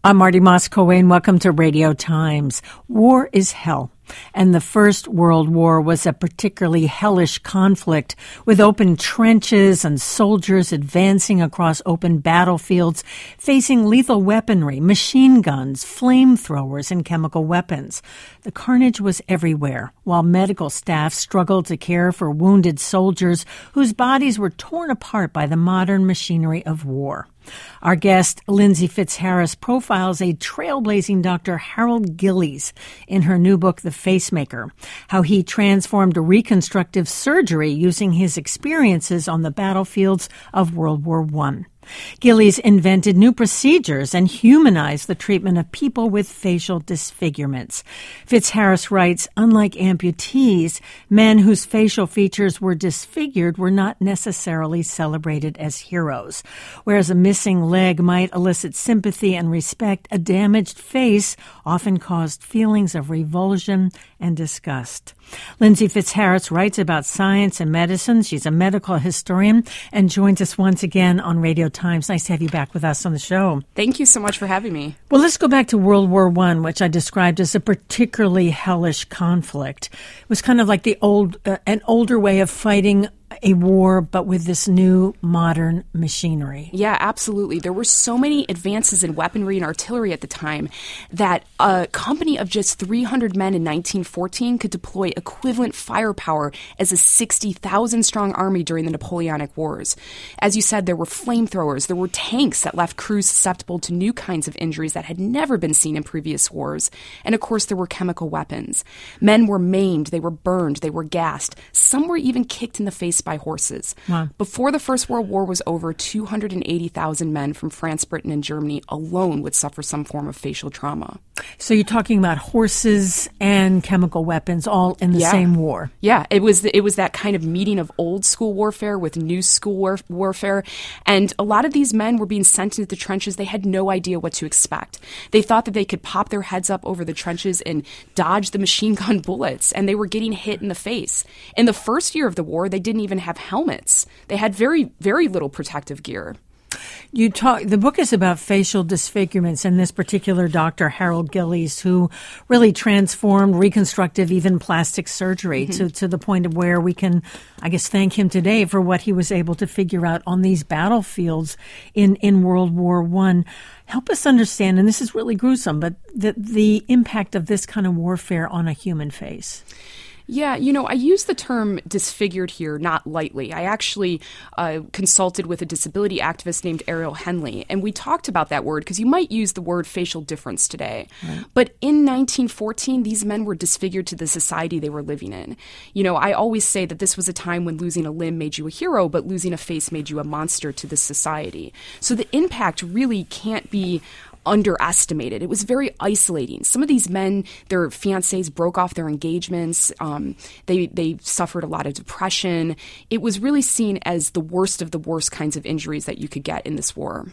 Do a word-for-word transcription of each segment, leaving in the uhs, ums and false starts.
I'm Marty Moss-Coane. Welcome to Radio Times. War is hell. And the First World War was a particularly hellish conflict with open trenches and soldiers advancing across open battlefields, facing lethal weaponry, machine guns, flamethrowers, and chemical weapons. The carnage was everywhere, while medical staff struggled to care for wounded soldiers whose bodies were torn apart by the modern machinery of war. Our guest, Lindsay Fitzharris, profiles a trailblazing Doctor Harold Gillies in her new book, The Facemaker, how he transformed reconstructive surgery using his experiences on the battlefields of World War One. Gillies invented new procedures and humanized the treatment of people with facial disfigurements. Fitzharris writes, unlike amputees, men whose facial features were disfigured were not necessarily celebrated as heroes. Whereas a missing leg might elicit sympathy and respect, a damaged face often caused feelings of revulsion and disgust. Lindsay Fitzharris writes about science and medicine. She's a medical historian and joins us once again on Radio Times. Nice to have you back with us on the show. Thank you so much for having me. Well, let's go back to World War One, which I described as a particularly hellish conflict. It was kind of like the old, uh, an older way of fighting a war, but with this new modern machinery. Yeah, absolutely. There were so many advances in weaponry and artillery at the time that a company of just three hundred men in nineteen fourteen could deploy equivalent firepower as a sixty thousand strong army during the Napoleonic Wars. As you said, there were flamethrowers, there were tanks that left crews susceptible to new kinds of injuries that had never been seen in previous wars. And of course, there were chemical weapons. Men were maimed, they were burned, they were gassed. Some were even kicked in the face by horses. Wow. Before the First World War was over, two hundred eighty thousand men from France, Britain, and Germany alone would suffer some form of facial trauma. So you're talking about horses and chemical weapons all in the yeah. same war. Yeah, it was it was that kind of meeting of old school warfare with new school war- warfare. And a lot of these men were being sent into the trenches. They had no idea what to expect. They thought that they could pop their heads up over the trenches and dodge the machine gun bullets, and they were getting hit in the face. In the first year of the war, they didn't even have helmets. They had very, very little protective gear. You talk. The book is about facial disfigurements, and this particular Doctor Harold Gillies, who really transformed reconstructive, even plastic surgery, mm-hmm. to, to the point of where we can, I guess, thank him today for what he was able to figure out on these battlefields in, in World War One. Help us understand, and this is really gruesome, but the, the impact of this kind of warfare on a human face. Yeah, you know, I use the term disfigured here not lightly. I actually uh, consulted with a disability activist named Ariel Henley, and we talked about that word because you might use the word facial difference today. Right. But in nineteen fourteen, these men were disfigured to the society they were living in. You know, I always say that this was a time when losing a limb made you a hero, but losing a face made you a monster to this society. So the impact really can't be underestimated. It was very isolating. Some of these men, their fiancés broke off their engagements. Um, they they suffered a lot of depression. It was really seen as the worst of the worst kinds of injuries that you could get in this war.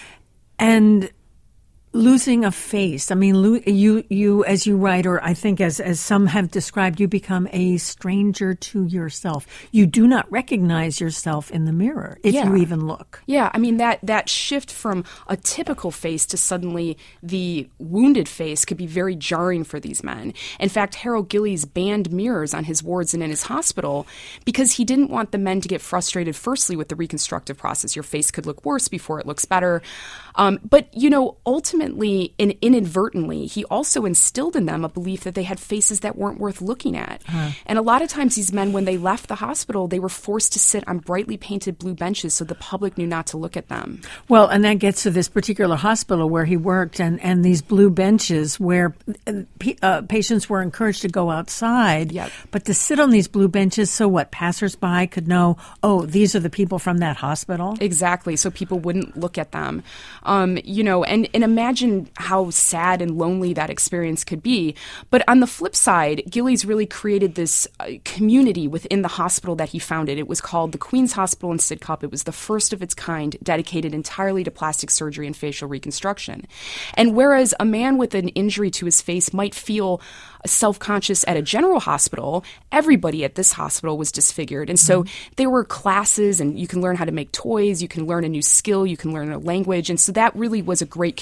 And losing a face. I mean, lo- you, you, as you write, or I think as, as some have described, you become a stranger to yourself. You do not recognize yourself in the mirror if yeah. you even look. Yeah. I mean, that, that shift from a typical face to suddenly the wounded face could be very jarring for these men. In fact, Harold Gillies banned mirrors on his wards and in his hospital because he didn't want the men to get frustrated, firstly, with the reconstructive process. Your face could look worse before it looks better. Um, but, you know, ultimately, and inadvertently, he also instilled in them a belief that they had faces that weren't worth looking at. Huh. And a lot of times these men, when they left the hospital, they were forced to sit on brightly painted blue benches so the public knew not to look at them. Well, and that gets to this particular hospital where he worked and, and these blue benches where uh, patients were encouraged to go outside, yep. but to sit on these blue benches so what, passersby could know, oh, these are the people from that hospital? Exactly, so people wouldn't look at them. Um, you know, and, and imagine how sad and lonely that experience could be. But on the flip side, Gillies really created this uh, community within the hospital that he founded. It was called the Queen's Hospital in Sidcup. It was the first of its kind, dedicated entirely to plastic surgery and facial reconstruction. And whereas a man with an injury to his face might feel self-conscious at a general hospital, everybody at this hospital was disfigured. And so mm-hmm. there were classes, and you can learn how to make toys, you can learn a new skill, you can learn a language. And so that really was a great community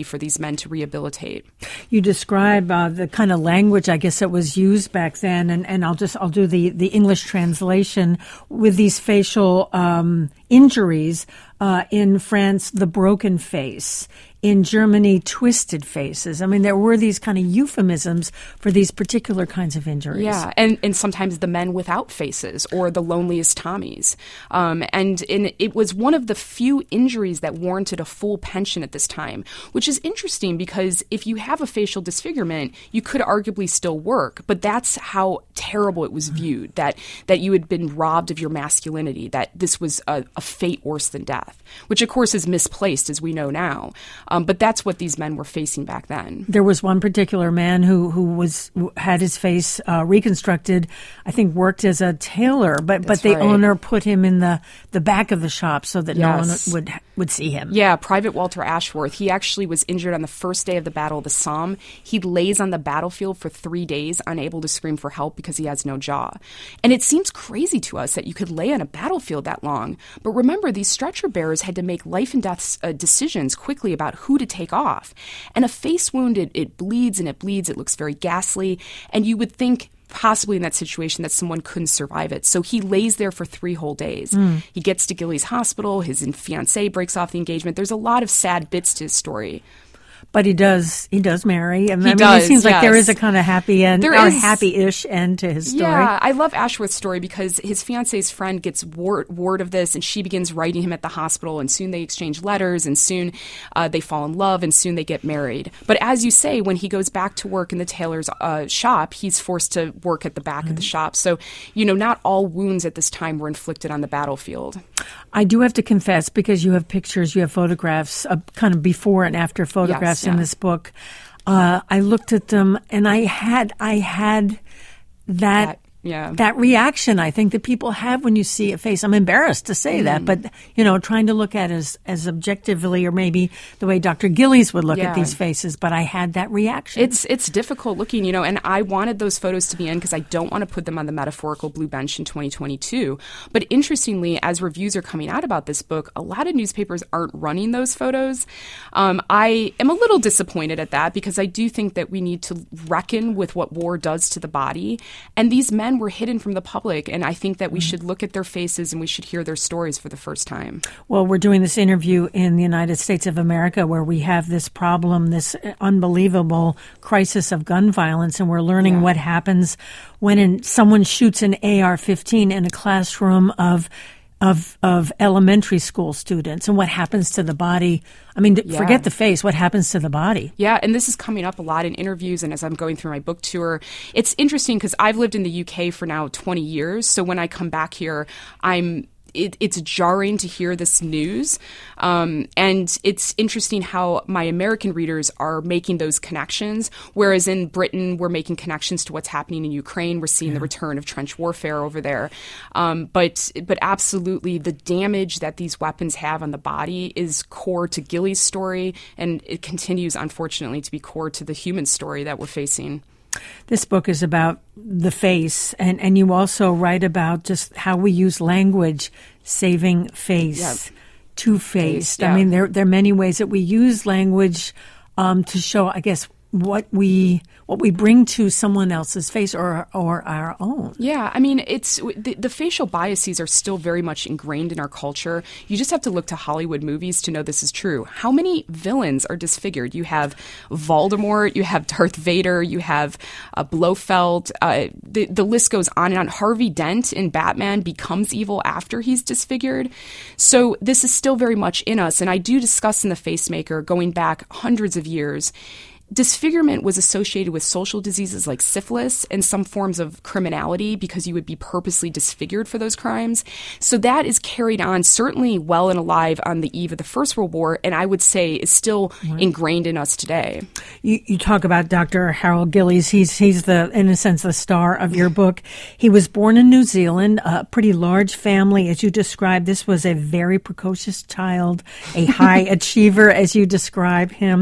for these men to rehabilitate. You describe uh, the kind of language, I guess, that was used back then, and, and I'll just I'll do the, the English translation with these facial um, injuries. Uh, in France, the broken face. In Germany, twisted faces. I mean, there were these kind of euphemisms for these particular kinds of injuries. Yeah, and, and sometimes the men without faces or the loneliest Tommies. Um, and in, it was one of the few injuries that warranted a full pension at this time, which is interesting because if you have a facial disfigurement, you could arguably still work. But that's how terrible it was viewed, that, that you had been robbed of your masculinity, that this was a, a fate worse than death, which of course is misplaced as we know now. Um, but that's what these men were facing back then. There was one particular man who, who was who had his face uh, reconstructed, I think worked as a tailor, but, but the right. owner put him in the, the back of the shop so that yes. no one would would see him. Yeah, Private Walter Ashworth, he actually was injured on the first day of the Battle of the Somme. He lays on the battlefield for three days, unable to scream for help because he has no jaw. And it seems crazy to us that you could lay on a battlefield that long. But remember, these stretcher bearers had to make life and death uh, decisions quickly about who to take off. And a face wound, it, it bleeds and it bleeds. It looks very ghastly. And you would think possibly in that situation that someone couldn't survive it. So he lays there for three whole days. Mm. He gets to Gilley's hospital. His fiancée breaks off the engagement. There's a lot of sad bits to his story. But he does he does marry. And he I mean, does, it seems yes. like there is a kind of happy end, there or is, happy-ish end to his story. Yeah, I love Ashworth's story because his fiancée's friend gets word, word of this, and she begins writing him at the hospital, and soon they exchange letters, and soon uh, they fall in love, and soon they get married. But as you say, when he goes back to work in the tailor's uh, shop, he's forced to work at the back mm-hmm. of the shop. So, you know, not all wounds at this time were inflicted on the battlefield. I do have to confess, because you have pictures, you have photographs, uh, kind of before and after photographs yes, yeah. in this book. Uh, I looked at them and I had I had that, that yeah. that reaction, I think, that people have when you see a face. I'm embarrassed to say mm. that, but, you know, trying to look at it as, as objectively, or maybe the way Doctor Gillies would look yeah. at these faces, but I had that reaction. It's it's difficult looking, you know, and I wanted those photos to be in because I don't want to put them on the metaphorical blue bench in twenty twenty-two. But interestingly, as reviews are coming out about this book, a lot of newspapers aren't running those photos. Um, I am a little disappointed at that because I do think that we need to reckon with what war does to the body. And these men were hidden from the public, and I think that we should look at their faces and we should hear their stories for the first time. Well, we're doing this interview in the United States of America where we have this problem, this unbelievable crisis of gun violence, and we're learning yeah. what happens when in, someone shoots an A R fifteen in a classroom of of of elementary school students, and what happens to the body. I mean, yeah. forget the face, what happens to the body? Yeah, and this is coming up a lot in interviews and as I'm going through my book tour. It's interesting because I've lived in the U K for now twenty years, so when I come back here, I'm It, it's jarring to hear this news. Um, and it's interesting how my American readers are making those connections, whereas in Britain, we're making connections to what's happening in Ukraine. We're seeing yeah. the return of trench warfare over there. Um, but but absolutely, the damage that these weapons have on the body is core to Gilley's story, and it continues, unfortunately, to be core to the human story that we're facing. This book is about the face, and, and you also write about just how we use language, saving face, yep. two-faced. Yeah. I mean, there, there are many ways that we use language um, to show, I guess, what we what we bring to someone else's face or or our own. Yeah, I mean, it's the, the facial biases are still very much ingrained in our culture. You just have to look to Hollywood movies to know this is true. How many villains are disfigured? You have Voldemort, you have Darth Vader, you have uh, Blofeld. Uh, the the list goes on and on. Harvey Dent in Batman becomes evil after he's disfigured. So this is still very much in us, and I do discuss in The Facemaker, going back hundreds of years, disfigurement was associated with social diseases like syphilis and some forms of criminality because you would be purposely disfigured for those crimes. So that is carried on certainly well and alive on the eve of the First World War, and I would say is still right. ingrained in us today. You, you talk about Doctor Harold Gillies. He's, he's the, in a sense, the star of your book. He was born in New Zealand, a pretty large family. As you described, this was a very precocious child, a high achiever, as you describe him.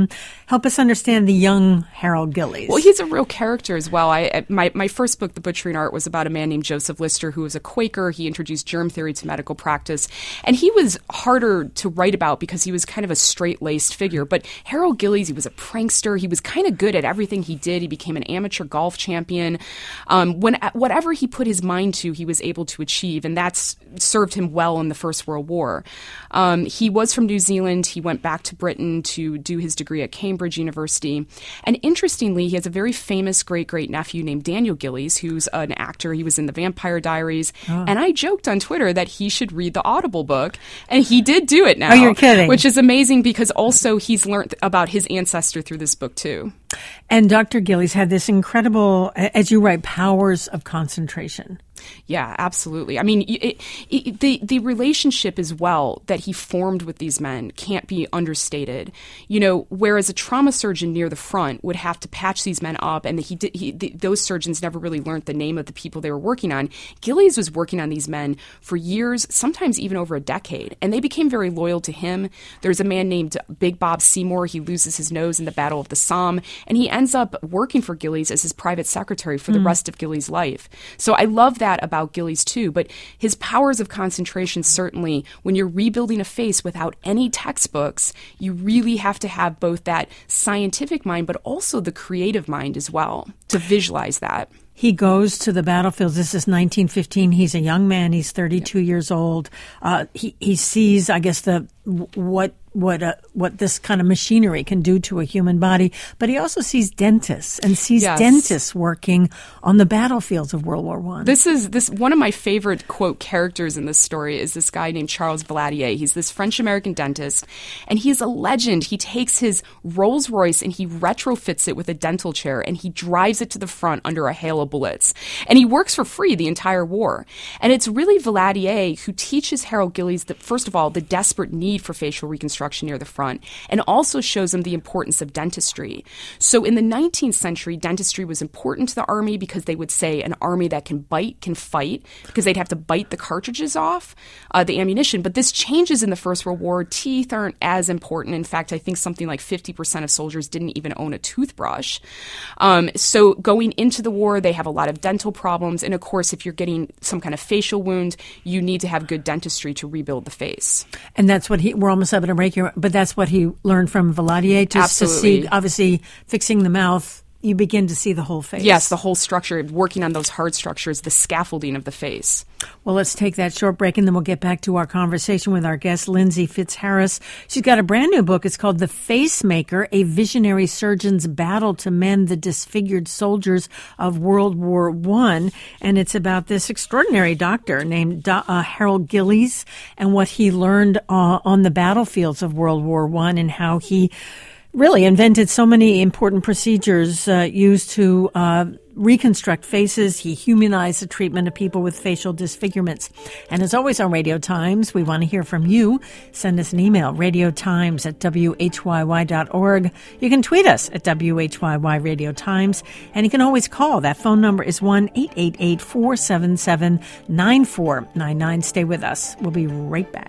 help us understand the young Harold Gillies. Well, he's a real character as well. I my, my first book, The Butchering Art, was about a man named Joseph Lister, who was a Quaker. He introduced germ theory to medical practice. And he was harder to write about because he was kind of a straight-laced figure. But Harold Gillies, he was a prankster. He was kind of good at everything he did. He became an amateur golf champion. Um, when whatever he put his mind to, he was able to achieve, and that's served him well in the First World War. Um, he was from New Zealand. He went back to Britain to do his degree at Cambridge University. And interestingly, he has a very famous great-great-nephew named Daniel Gillies, who's an actor. He was in The Vampire Diaries. Oh. And I joked on Twitter that he should read the Audible book, and he did do it now. Oh, you're kidding. Which is amazing because also he's learned about his ancestor through this book, too. And Doctor Gillies had this incredible, as you write, powers of concentration. Yeah, absolutely. I mean, it, it, the the relationship as well that he formed with these men can't be understated. You know, whereas a trauma surgeon near the front would have to patch these men up, and he, did, he the, those surgeons never really learned the name of the people they were working on. Gillies was working on these men for years, sometimes even over a decade, and they became very loyal to him. There's a man named Big Bob Seymour. He loses his nose in the Battle of the Somme, and he ends up working for Gillies as his private secretary for the mm. rest of Gillies' life. So I love that about Gillies too, but his powers of concentration, certainly when you're rebuilding a face without any textbooks, you really have to have both that scientific mind but also the creative mind as well to visualize that. He goes to the battlefield. This is nineteen fifteen. He's a young man. He's thirty-two yep. years old. Uh, he he sees, I guess, the what what uh, what this kind of machinery can do to a human body. But he also sees dentists and sees yes. dentists working on the battlefields of World War One. This is this one of my favorite quote characters in this story is this guy named Charles Valadier. He's this French-American dentist, and he is a legend. He takes his Rolls Royce and he retrofits it with a dental chair, and he drives it to the front under a hail of bullets. And he works for free the entire war. And it's really Valadier who teaches Harold Gillies that, first of all, the desperate need for facial reconstruction near the front, and also shows him the importance of dentistry. So in the nineteenth century, dentistry was important to the Army because they would say an army that can bite can fight, because they'd have to bite the cartridges off, uh, the ammunition. But this changes in the First World War. Teeth aren't as important. In fact, I think something like fifty percent of soldiers didn't even own a toothbrush. Um, so going into the war, they have a lot of dental problems. And of course, if you're getting some kind of facial wound, you need to have good dentistry to rebuild the face. And that's what he, we're almost up at a break here, but that's what he learned from Valadier to, to see, obviously, fixing the mouth. You begin to see the whole face. Yes, the whole structure, working on those hard structures, the scaffolding of the face. Well, let's take that short break, and then we'll get back to our conversation with our guest, Lindsay Fitzharris. She's got a brand new book. It's called The Facemaker, A Visionary Surgeon's Battle to Mend the Disfigured Soldiers of World War One. And it's about this extraordinary doctor named Do- uh, Harold Gillies and what he learned uh, on the battlefields of World War One and how he really invented so many important procedures uh, used to uh, reconstruct faces. He humanized the treatment of people with facial disfigurements. And as always on Radio Times, we want to hear from you. Send us an email, radiotimes at w h y y dot org. You can tweet us at W H Y Y Radio Times. And you can always call. That phone number is one eight eight eight, four seven seven, nine four nine nine. Stay with us. We'll be right back.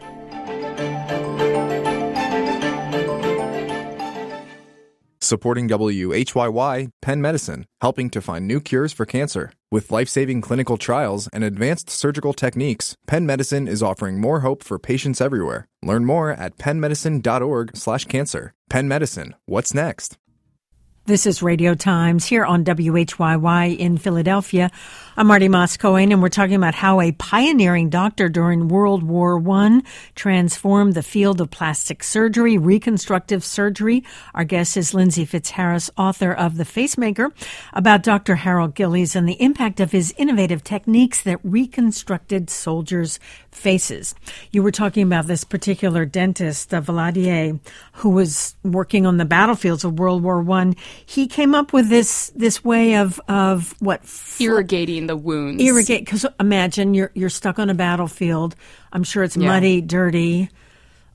Supporting W H Y Y, Penn Medicine, helping to find new cures for cancer. With life-saving clinical trials and advanced surgical techniques, Penn Medicine is offering more hope for patients everywhere. Learn more at penn medicine dot org slash cancer. Penn Medicine, what's next? This is Radio Times here on W H Y Y in Philadelphia. I'm Marty Moss-Cohen, and we're talking about how a pioneering doctor during World War One transformed the field of plastic surgery, reconstructive surgery. Our guest is Lindsay Fitzharris, author of The Facemaker, about Doctor Harold Gillies and the impact of his innovative techniques that reconstructed soldiers' faces. You were talking about this particular dentist, uh, Valadier, who was working on the battlefields of World War One. He came up with this this way of of what fl- irrigating the wounds. Irrigate, because imagine you're you're stuck on a battlefield. I'm sure it's yeah. muddy, dirty.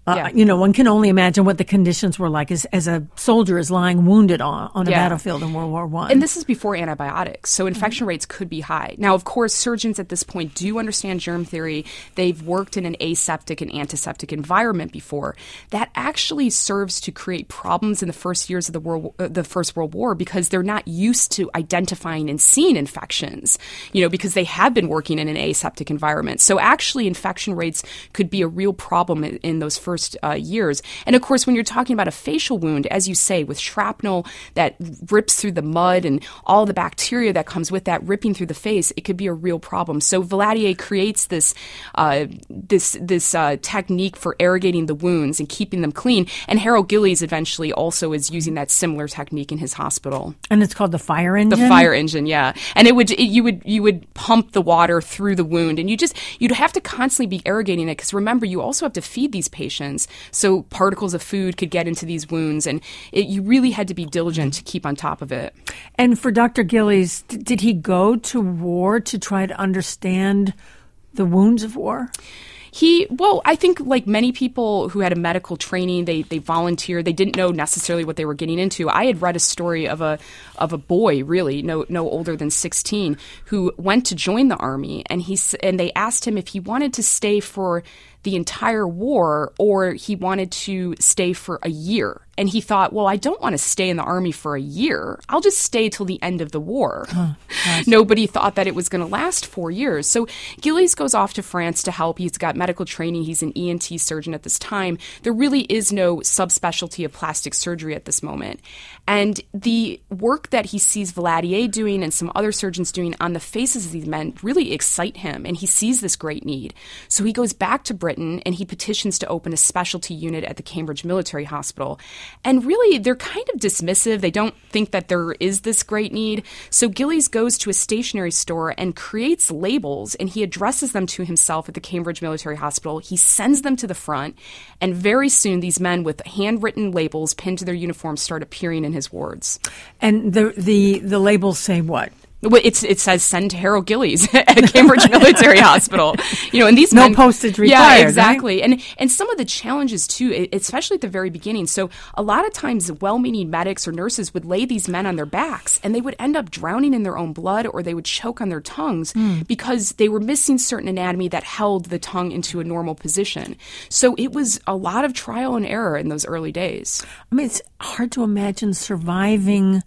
Uh, yeah. You know, one can only imagine what the conditions were like as, as a soldier is lying wounded on, on a yeah. battlefield in World War One. And this is before antibiotics, so infection mm-hmm. rates could be high. Now, of course, surgeons at this point do understand germ theory. They've worked in an aseptic and antiseptic environment before. That actually serves to create problems in the first years of the world, uh, the First World War, because they're not used to identifying and seeing infections, you know, because they have been working in an aseptic environment. So actually, infection rates could be a real problem in, in those first Uh, years. And of course, when you're talking about a facial wound, as you say, with shrapnel that rips through the mud and all the bacteria that comes with that ripping through the face, it could be a real problem. So Valadier creates this uh, this this uh, technique for irrigating the wounds and keeping them clean. And Harold Gillies eventually also is using that similar technique in his hospital. And it's called the fire engine? The fire engine, yeah. And it would it, you would you would pump the water through the wound, and you just you'd have to constantly be irrigating it, because remember, you also have to feed these patients. So particles of food could get into these wounds, and it, you really had to be diligent to keep on top of it. And for Doctor Gillies, d- did he go to war to try to understand the wounds of war? He, well, I think like many people who had a medical training, they they volunteered. They didn't know necessarily what they were getting into. I had read a story of a of a boy, really no no older than sixteen, who went to join the army, and he and they asked him if he wanted to stay for the entire war or he wanted to stay for a year. And he thought, well, I don't want to stay in the army for a year. I'll just stay till the end of the war. Oh, Nobody thought that it was going to last four years. So Gillies goes off to France to help. He's got medical training. He's an E N T surgeon at this time. There really is no subspecialty of plastic surgery at this moment. And the work that he sees Valadier doing and some other surgeons doing on the faces of these men really excite him. And he sees this great need. So he goes back to Britain and he petitions to open a specialty unit at the Cambridge Military Hospital. And really, they're kind of dismissive. They don't think that there is this great need. So Gillies goes to a stationery store and creates labels, and he addresses them to himself at the Cambridge Military Hospital. He sends them to the front, and very soon these men with handwritten labels pinned to their uniforms start appearing in his wards. And the the, the labels say what? It's, it says send to Harold Gillies at Cambridge Military Hospital. You know, and these no men, postage required. Yeah, exactly. Right? And and some of the challenges too, especially at the very beginning. So a lot of times, well-meaning medics or nurses would lay these men on their backs, and they would end up drowning in their own blood, or they would choke on their tongues mm. because they were missing certain anatomy that held the tongue into a normal position. So it was a lot of trial and error in those early days. I mean, it's hard to imagine surviving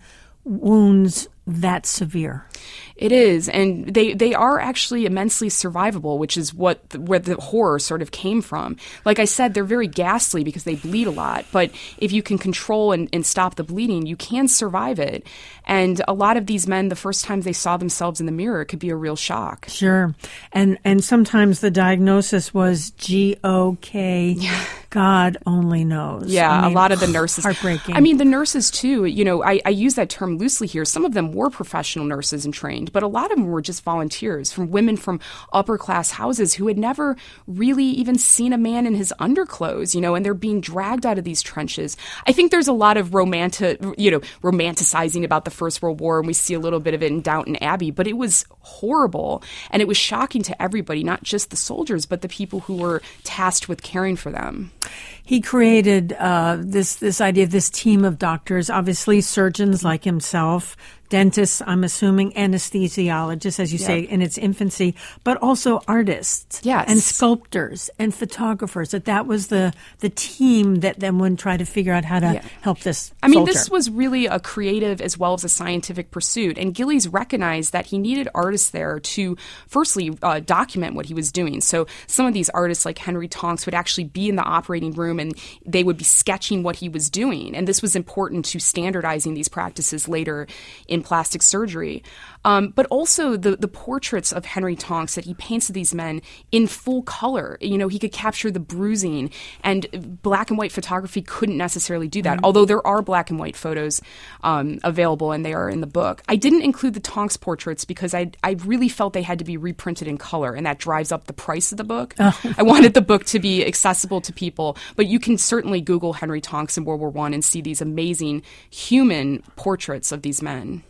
wounds that severe. It is, and they, they are actually immensely survivable, which is what the, where the horror sort of came from. Like I said, they're very ghastly because they bleed a lot, but if you can control and, and stop the bleeding, you can survive it. And a lot of these men, the first time they saw themselves in the mirror, it could be a real shock. Sure. And and sometimes the diagnosis was G O K. Yeah. God only knows. Yeah, I mean, a lot of the nurses. Heartbreaking. I mean, the nurses, too, you know, I, I use that term loosely here. Some of them were professional nurses and trained, but a lot of them were just volunteers, from women from upper-class houses who had never really even seen a man in his underclothes, you know, and they're being dragged out of these trenches. I think there's a lot of romantic, you know, romanticizing about the First World War, and we see a little bit of it in Downton Abbey, but it was horrible, and it was shocking to everybody, not just the soldiers, but the people who were tasked with caring for them. He created uh, this this idea of this team of doctors, obviously surgeons like himself, dentists, I'm assuming, anesthesiologists, as you yep. say, in its infancy, but also artists yes. and sculptors and photographers. That that was the the team that then would try to figure out how to yeah. help this I mean, soldier. This was really a creative as well as a scientific pursuit, and Gillies recognized that he needed artists there to, firstly, uh, document what he was doing. So some of these artists, like Henry Tonks, would actually be in the operating room, and they would be sketching what he was doing, and this was important to standardizing these practices later in plastic surgery. Um, but also the, the portraits of Henry Tonks that he paints of these men in full color. You know, he could capture the bruising, and black and white photography couldn't necessarily do that, mm-hmm. although there are black and white photos um, available, and they are in the book. I didn't include the Tonks portraits because I, I really felt they had to be reprinted in color, and that drives up the price of the book. Oh. I wanted the book to be accessible to people, but you can certainly Google Henry Tonks in World War One and see these amazing human portraits of these men.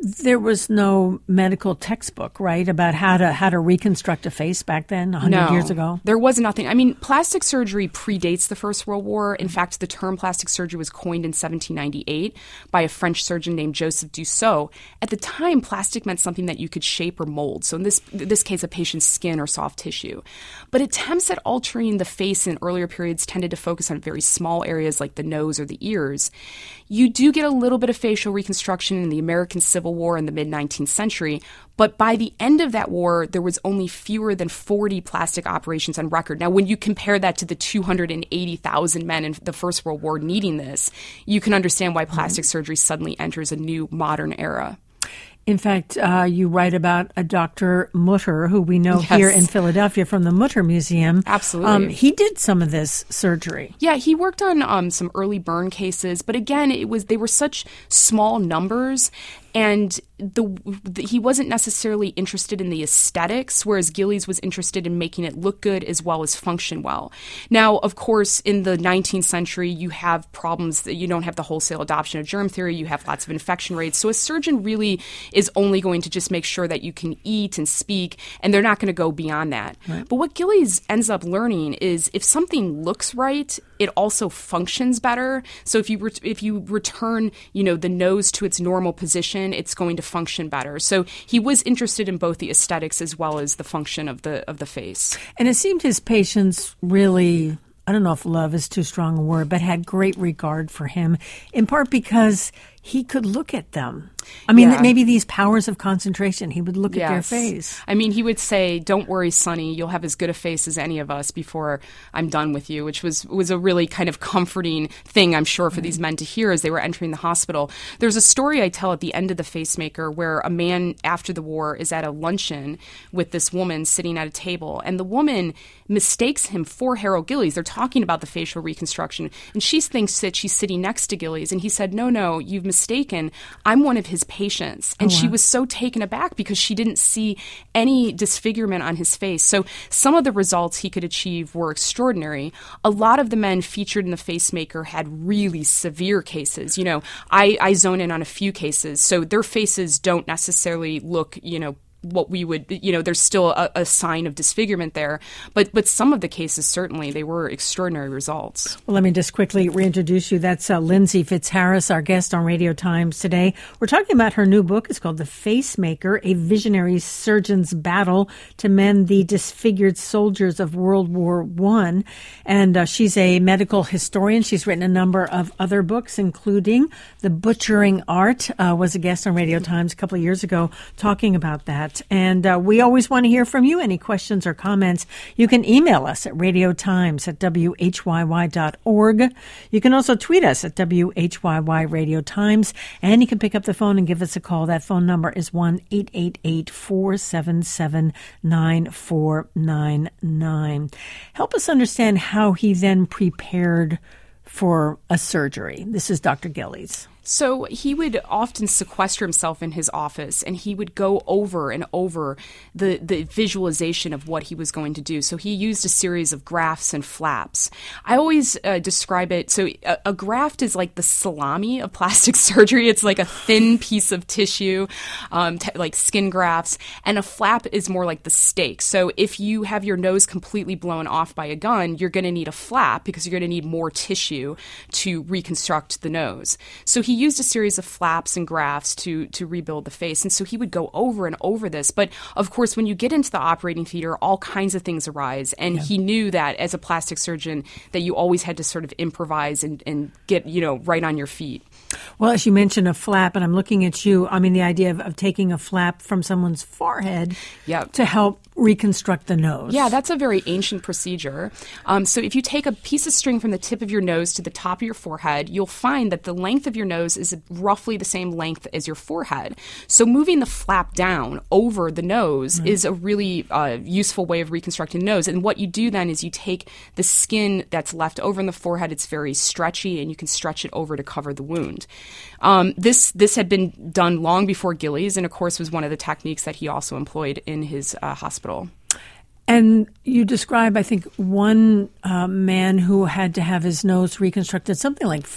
There was no medical textbook, right, about how to how to reconstruct a face back then, one hundred no, years ago? There was nothing. I mean, plastic surgery predates the First World War. In fact, the term plastic surgery was coined in seventeen ninety-eight by a French surgeon named Joseph Dussault. At the time, plastic meant something that you could shape or mold. So in this, in this case, a patient's skin or soft tissue. But attempts at altering the face in earlier periods tended to focus on very small areas like the nose or the ears. You do get a little bit of facial reconstruction in the American Civil War in the mid-nineteenth century, but by the end of that war, there was only fewer than forty plastic operations on record. Now, when you compare that to the two hundred eighty thousand men in the First World War needing this, you can understand why plastic surgery suddenly enters a new modern era. In fact, uh, you write about a Doctor Mutter, who we know yes. here in Philadelphia from the Mutter Museum. Absolutely. Um, he did some of this surgery. Yeah, he worked on um, some early burn cases, but again, it was they were such small numbers. And the, the he wasn't necessarily interested in the aesthetics, whereas Gillies was interested in making it look good as well as function well. Now, of course, in the nineteenth century, you have problems that you don't have the wholesale adoption of germ theory. You have lots of infection rates. So a surgeon really is only going to just make sure that you can eat and speak, and they're not going to go beyond that. Right. But what Gillies ends up learning is if something looks right, it also functions better. So if you re- if you return, you know, the nose to its normal position, it's going to function better. So he was interested in both the aesthetics as well as the function of the of the face. And it seemed his patients really, I don't know if love is too strong a word, but had great regard for him, in part because he could look at them. I mean, yeah. maybe these powers of concentration, he would look yes. at their face. I mean, he would say, "Don't worry, Sonny, you'll have as good a face as any of us before I'm done with you," which was, was a really kind of comforting thing, I'm sure, for mm-hmm. these men to hear as they were entering the hospital. There's a story I tell at the end of The Facemaker where a man after the war is at a luncheon with this woman sitting at a table, and the woman mistakes him for Harold Gillies. They're talking about the facial reconstruction, and she thinks that she's sitting next to Gillies, and he said, "No, no, you've mistaken. I'm one of his patients." And oh, wow. she was so taken aback because she didn't see any disfigurement on his face. So some of the results he could achieve were extraordinary. A lot of the men featured in The Facemaker had really severe cases. You know, I, I zone in on a few cases. So their faces don't necessarily look, you know, what we would, you know, there's still a, a sign of disfigurement there. But but some of the cases, certainly, they were extraordinary results. Well, let me just quickly reintroduce you. That's uh, Lindsay Fitzharris, our guest on Radio Times today. We're talking about her new book. It's called The Facemaker, A Visionary Surgeon's Battle to Mend the Disfigured Soldiers of World War One. And uh, she's a medical historian. She's written a number of other books, including The Butchering Art, uh, was a guest on Radio Times a couple of years ago talking about that. And uh, we always want to hear from you. Any questions or comments, you can email us at radiotimes at w h y y dot org. You can also tweet us at W H Y Y Radio Times. And you can pick up the phone and give us a call. That phone number is one eight eight eight, four seven seven, nine four nine nine. Help us understand how he then prepared for a surgery. This is Doctor Gillies. So he would often sequester himself in his office, and he would go over and over the, the visualization of what he was going to do. So he used a series of grafts and flaps. I always uh, describe it, so a, a graft is like the salami of plastic surgery. It's like a thin piece of tissue, um, t- like skin grafts, and a flap is more like the steak. So if you have your nose completely blown off by a gun, you're going to need a flap because you're going to need more tissue to reconstruct the nose. So he He used a series of flaps and grafts to to rebuild the face. And so he would go over and over this. But of course, when you get into the operating theater, all kinds of things arise. And yeah. he knew that as a plastic surgeon, that you always had to sort of improvise and, and get, you know, right on your feet. Well, as you mentioned a flap, and I'm looking at you, I mean, the idea of, of taking a flap from someone's forehead yep. to help reconstruct the nose. Yeah, that's a very ancient procedure. Um, so if you take a piece of string from the tip of your nose to the top of your forehead, you'll find that the length of your nose is roughly the same length as your forehead. So moving the flap down over the nose right. is a really uh, useful way of reconstructing the nose. And what you do then is you take the skin that's left over in the forehead, it's very stretchy, and you can stretch it over to cover the wound. Um, this this had been done long before Gillies, and of course was one of the techniques that he also employed in his uh, hospital. And you describe, I think, one uh, man who had to have his nose reconstructed something like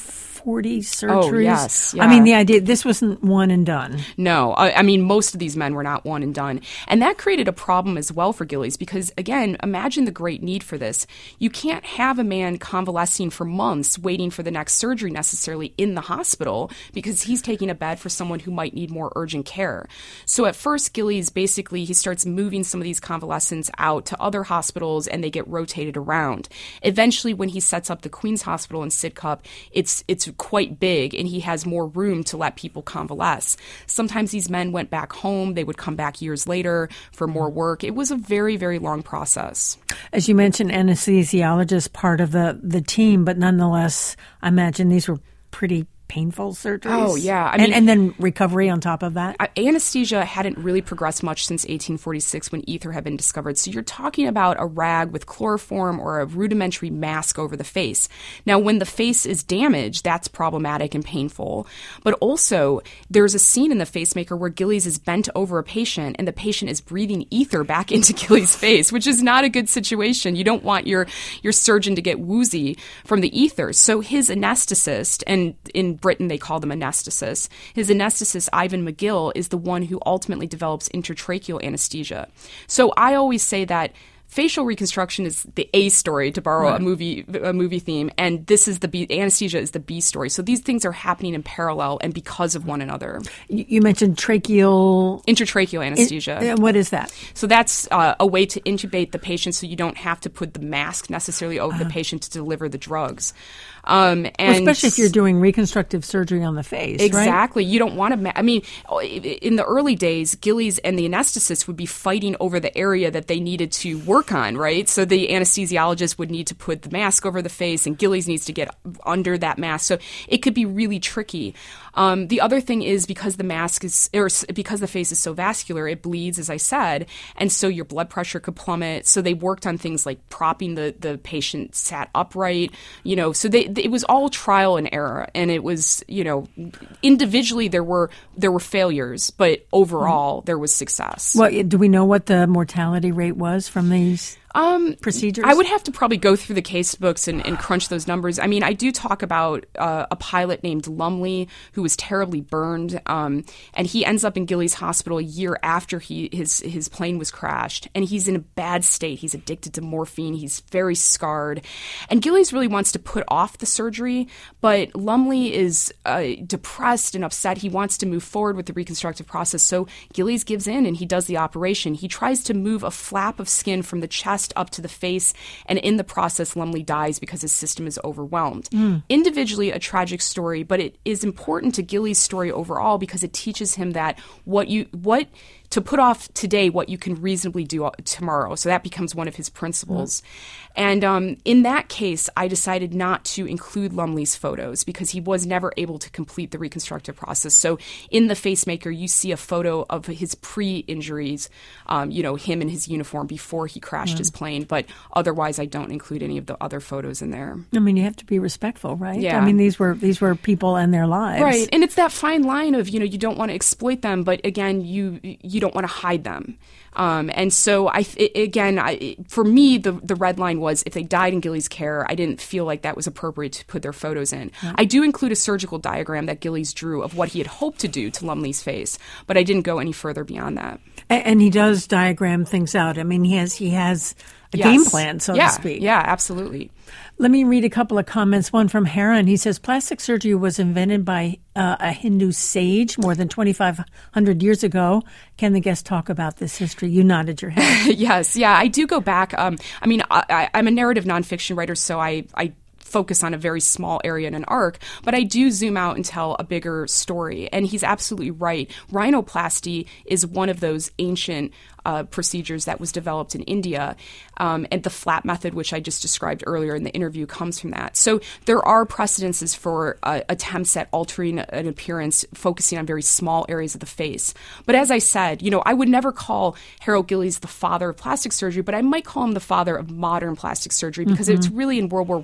forty surgeries. Oh, yes. Yeah. I mean, the idea, this wasn't one and done. No. I, I mean, most of these men were not one and done. And that created a problem as well for Gillies because, again, imagine the great need for this. You can't have a man convalescing for months waiting for the next surgery necessarily in the hospital because he's taking a bed for someone who might need more urgent care. So at first, Gillies basically, he starts moving some of these convalescents out to other hospitals and they get rotated around. Eventually, when he sets up the Queen's Hospital in Sidcup, it's it's quite big and he has more room to let people convalesce. Sometimes these men went back home. They would come back years later for more work. It was a very, very long process. As you mentioned, anesthesiologist part of the, the team, but nonetheless, I imagine these were pretty painful surgeries. Oh, yeah. I mean, and, and then recovery on top of that? Anesthesia hadn't really progressed much since eighteen forty-six when ether had been discovered. So you're talking about a rag with chloroform or a rudimentary mask over the face. Now, when the face is damaged, that's problematic and painful. But also, there's a scene in The Facemaker where Gillies is bent over a patient and the patient is breathing ether back into Gillies' face, which is not a good situation. You don't want your, your surgeon to get woozy from the ether. So his anesthetist, and in Britain, they call them anesthetists. His anesthetist, Ivan McGill, is the one who ultimately develops intratracheal anesthesia. So I always say that facial reconstruction is the A story, to borrow right. a movie a movie theme, and this is the B. Anesthesia is the B story. So these things are happening in parallel and because of one another. You mentioned tracheal... Intratracheal anesthesia. In, what is that? So that's uh, a way to intubate the patient so you don't have to put the mask necessarily over uh. the patient to deliver the drugs. Um, and well, especially if you're doing reconstructive surgery on the face, exactly. Right? You don't want to. Ma- I mean, in the early days, Gillies and the anesthetist would be fighting over the area that they needed to work on, right? So the anesthesiologist would need to put the mask over the face, and Gillies needs to get under that mask. So it could be really tricky. Um, the other thing is because the mask is, or because the face is so vascular, it bleeds, as I said, and so your blood pressure could plummet. So they worked on things like propping the the patient sat upright, you know. So they. It was all trial and error, and it was, you know, individually there were there were failures, but overall there was success. Well, do we know what the mortality rate was from these um, procedures? I would have to probably go through the case books and, and crunch those numbers. I mean, I do talk about uh, a pilot named Lumley who was terribly burned, um, and he ends up in Gillies Hospital a year after he his his plane was crashed, and he's in a bad state. He's addicted to morphine. He's very scarred, and Gillies really wants to put off the surgery, but Lumley is uh, depressed and upset. He wants to move forward with the reconstructive process, so Gillies gives in and he does the operation. He tries to move a flap of skin from the chest up to the face, and in the process, Lumley dies because his system is overwhelmed. Mm. Individually, a tragic story, but it is important to Gillies' story overall because it teaches him that what you what to put off today what you can reasonably do tomorrow. So that becomes one of his principles. Mm. And um, in that case, I decided not to include Lumley's photos because he was never able to complete the reconstructive process. So in The Facemaker, you see a photo of his pre-injuries, um, you know, him in his uniform before he crashed mm. his plane. But otherwise, I don't include any of the other photos in there. I mean, you have to be respectful, right? Yeah. I mean, these were these were people and their lives. Right. And it's that fine line of, you know, you don't want to exploit them, but again, you you don't want to hide them. Um, and so, I it, again, I, for me, the the red line was if they died in Gillies' care, I didn't feel like that was appropriate to put their photos in. Mm-hmm. I do include a surgical diagram that Gillies drew of what he had hoped to do to Lumley's face, but I didn't go any further beyond that. And, and he does diagram things out. I mean, he has he has a yes. game plan, so yeah. to speak. Yeah, absolutely. Let me read a couple of comments. One from Heron. He says, plastic surgery was invented by uh, a Hindu sage more than twenty-five hundred years ago. Can the guest talk about this history? You nodded your head. Yes. Yeah, I do go back. Um, I mean, I, I, I'm a narrative nonfiction writer, so I, I focus on a very small area in an arc, but I do zoom out and tell a bigger story. And he's absolutely right. Rhinoplasty is one of those ancient Uh, procedures that was developed in India, um, and the flap method, which I just described earlier in the interview, comes from that. So there are precedences for uh, attempts at altering an appearance, focusing on very small areas of the face. But as I said, you know, I would never call Harold Gillies the father of plastic surgery, but I might call him the father of modern plastic surgery because mm-hmm. it's really in World War One where it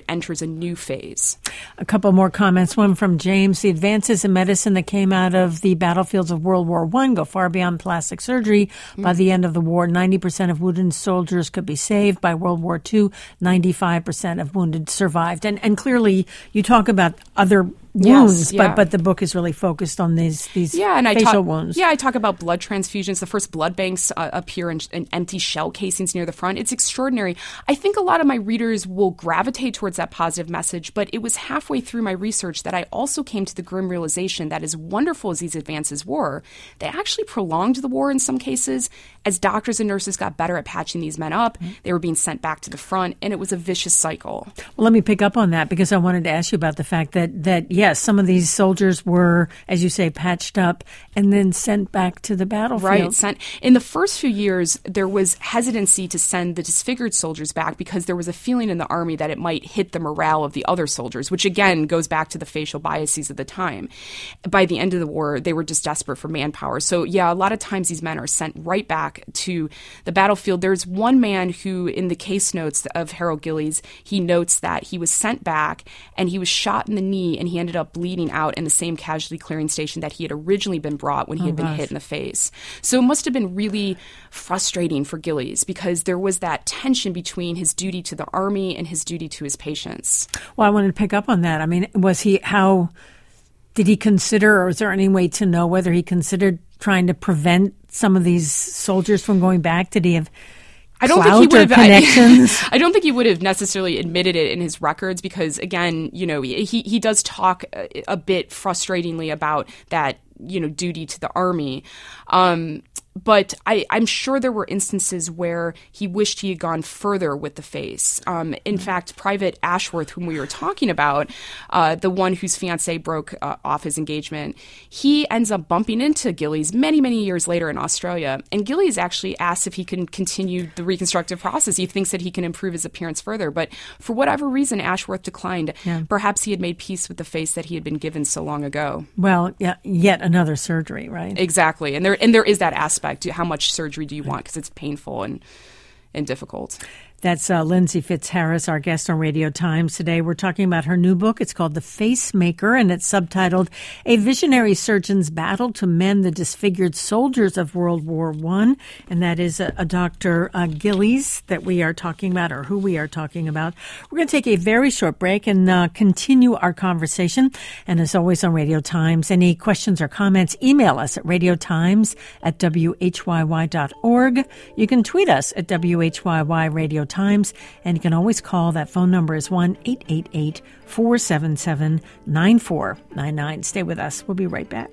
enters a new phase. A couple more comments. One from James. The advances in medicine that came out of the battlefields of World War One go far beyond plastic surgery. Mm. By the end of the war, ninety percent of wounded soldiers could be saved. By World War Two, ninety-five percent of wounded survived. And, and clearly, you talk about other wounds, yes, yeah. but but the book is really focused on these these yeah, and facial I talk, wounds. Yeah, I talk about blood transfusions. The first blood banks uh, appear in, in empty shell casings near the front. It's extraordinary. I think a lot of my readers will gravitate towards that positive message, but it was halfway through my research that I also came to the grim realization that as wonderful as these advances were, they actually prolonged the war in some cases. As doctors and nurses got better at patching these men up, mm-hmm. they were being sent back to the front, and it was a vicious cycle. Well, let me pick up on that because I wanted to ask you about the fact that, that yes, some of these soldiers were, as you say, patched up and then sent back to the battlefield. Right. Sent, in the first few years, there was hesitancy to send the disfigured soldiers back because there was a feeling in the Army that it might hit the morale of the other soldiers, which again goes back to the facial biases of the time. By the end of the war, they were just desperate for manpower. So yeah, a lot of times these men are sent right back to the battlefield. There's one man who, in the case notes of Harold Gillies, he notes that he was sent back and he was shot in the knee and he ended up bleeding out in the same casualty clearing station that he had originally been brought when he oh, had been gosh. hit in the face. So it must have been really frustrating for Gillies because there was that tension between his duty to the Army and his duty to his patients. Well, I wanted to pick up on that. I mean, was he, how, did he consider, or is there any way to know whether he considered trying to prevent some of these soldiers from going back? Did he have I don't think he would have connections? I, I don't think he would have necessarily admitted it in his records because, again, you know, he he does talk a, a bit frustratingly about that, you know, duty to the Army. Um, but I, I'm sure there were instances where he wished he had gone further with the face. Um, in fact, Private Ashworth, whom we were talking about, uh, the one whose fiancée broke uh, off his engagement, he ends up bumping into Gillies many, many years later in Australia. And Gillies actually asks if he can continue the reconstructive process. He thinks that he can improve his appearance further. But for whatever reason, Ashworth declined. Yeah. Perhaps he had made peace with the face that he had been given so long ago. Well, yeah, yet another surgery, right? Exactly. And there and there is that aspect. How much surgery do you want? Because it's painful and, and difficult. That's uh, Lindsay Fitzharris, our guest on Radio Times. Today we're talking about her new book. It's called The Facemaker, and it's subtitled A Visionary Surgeon's Battle to Mend the Disfigured Soldiers of World War One. And that is a, a Doctor Uh, Gillies that we are talking about, or who we are talking about. We're going to take a very short break and uh, continue our conversation. And as always on Radio Times, any questions or comments, email us at radiotimes at w h y y dot org. You can tweet us at W H Y Y Radio Times, and you can always call. That phone number is one eight eight eight, four seven seven, nine four nine nine. Stay with us. We'll be right back.